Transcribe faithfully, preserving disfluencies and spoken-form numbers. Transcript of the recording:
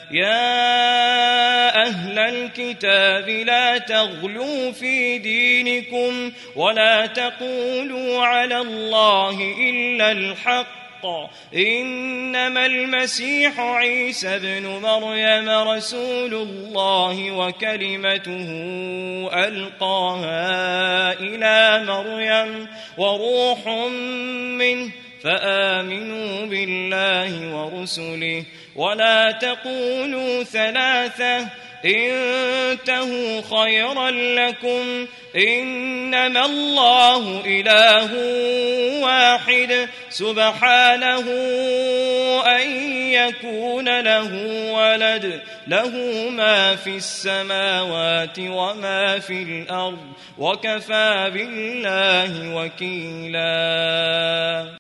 يا أهل الكتاب لا تغلوا في دينكم ولا تقولوا على الله إلا الحق إنما المسيح عيسى ابن مريم رسول الله وكلمته ألقاها إلى مريم وروح منه فآمنوا بالله ورسله ولا تقولوا ثلاثة انتهوا خيرا لكم إنما الله إله واحد سبحانه أن يكون له ولد له ما في السماوات وما في الأرض وكفى بالله وكيلا.